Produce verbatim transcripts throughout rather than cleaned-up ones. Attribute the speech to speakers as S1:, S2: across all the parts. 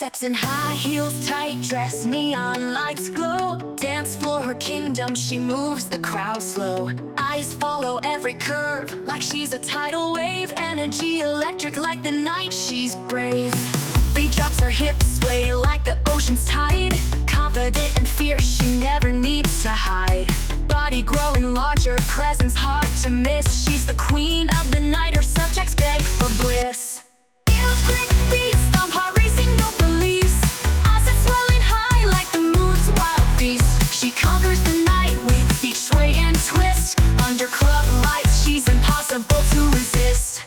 S1: steps in high heels, tight dress, neon lights glow. Dance for her kingdom, she moves the crowd slow. Eyes follow every curve, like she's a tidal wave. Energy electric like the night, she's brave. Beat drops her hips, sway like the ocean's tide. Confident and fierce, she never needs to hide. Body growing larger, presence hard to miss. She's the queen of the night, her subjects beg for bliss. Heels click, beats, thump, heart racing, no police. Eyes swelling high like the moon's wild beast. She conquers the night with each sway and twist. Under club lights, she's impossible to resist.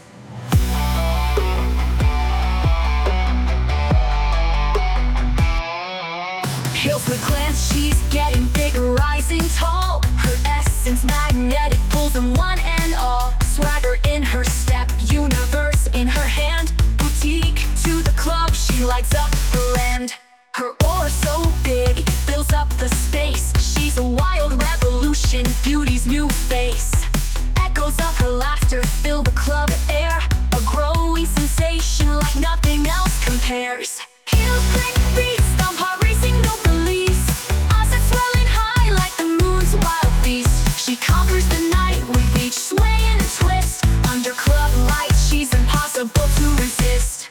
S1: Heels with glance, she's getting bigger, rising tall. Her essence magnetic, pulls them one and all. Swagger in her step, universe in her hand. Boutique to the club, she lights up the land. Her aura so big, it fills up the space. She's a wild revolution, beauty's new face. Echoes of her laughter fill the club air. A growing sensation like nothing else compares. Heels click, beats, thump, heart racing, no police. Eyes are swelling high like the moon's wild beast. She conquers the night with each sway and twist. Under club lights, she's impossible to resist.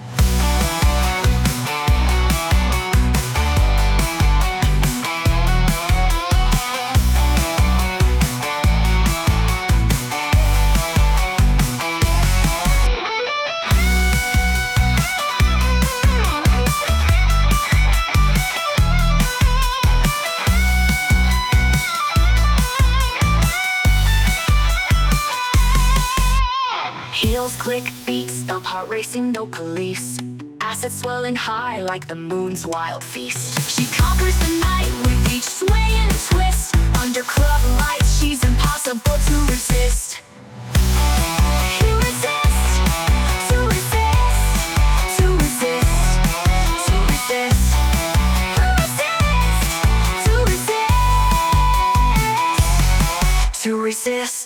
S1: Heels click, beats, thump, heart racing, no police. Assets swelling high like the moon's wild feast. She conquers the night with each sway and twist. Under club lights, she's impossible to resist. To resist, to resist, to resist, to resist, to resist, to resist, to resist.